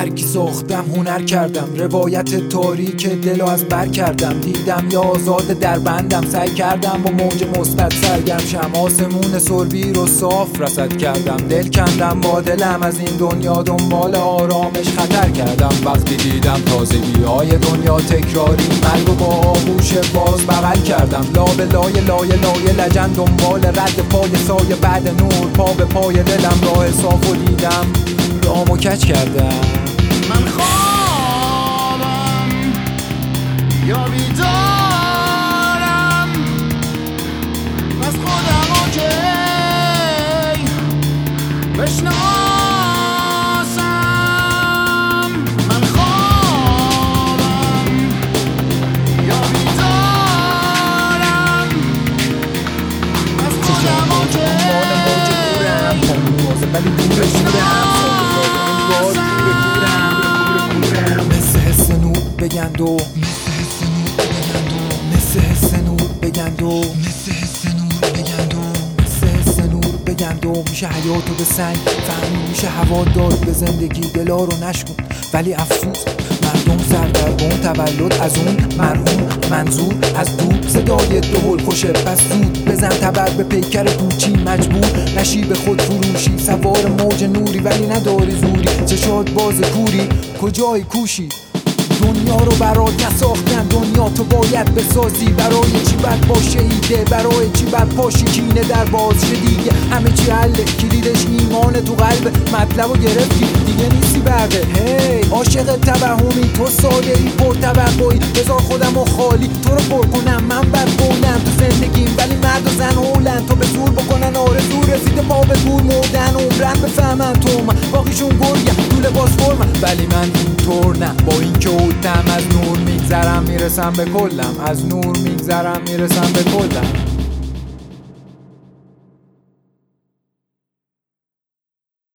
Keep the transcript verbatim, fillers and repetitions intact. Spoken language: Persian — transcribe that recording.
برگی ساختم هنر کردم، روایت تاریک دلو از بر کردم. دیدم یا آزاد در بندم، سعی کردم با موج مثبت سرگرم شم. آسمون سربی رو صاف رصد کردم، دل کندم با دلم از این دنیا، دنبال آرامش خطر کردم. وقتی دیدم تازگی های دنیا تکراری، مرگ و با آغوش باز بغل کردم. لابه لای لای لای لجن دنبال رد پای سایه بعد نور، پا به پای دلم راه صاف و دیدم رامو کج کردم. من خوابم یا بیدارم، از خودم اوکی بشناسم. من خوابم یا بیدارم، از خودم اوکی مثل حس نور بگند و مثل حس نور بگند و مثل حس نور بگند و مثل حس نور بگند و میشه حیاتو به سنگ فهمی، میشه هوا داد به زندگی دلا رو نشکن. ولی افسوس مردم سردرگم، تولد از اون مرحوم منظور از دور. صدای دهل خوشه پس زود بزن تبر به پیکر پوچی، مجبور نشی به خود فروشی. سوار موج نوری ولی نداری زوری، چشات باز کوری کجای کوشی. دنیا رو برات نساختن، دنیا تو باید بسازی. برای چی بد باشه ایده، برای چی بد پاشی کینه در باز شه دیگه. همه چی حله، کلیدش ایمان تو قلب. مطلبو گرفتی دیگه نیستی برده. هی عاشق توهمی، تو ساده ای پر توقعی. بذار خودمو خالی تو رو پر کنم، من بد بودم تو زندگیم ولی مرد و زن هولن. تو به زور بکنن آرزو رسیده پا به گور مردن، عمرن بفهمن تو من باقیشون گرگم تو لباس فرمن. ولی من اینطور نه، با اینکه اوتم از نور میگذرم میرسم به کلم، از نور میگذرم میرسم به کلم.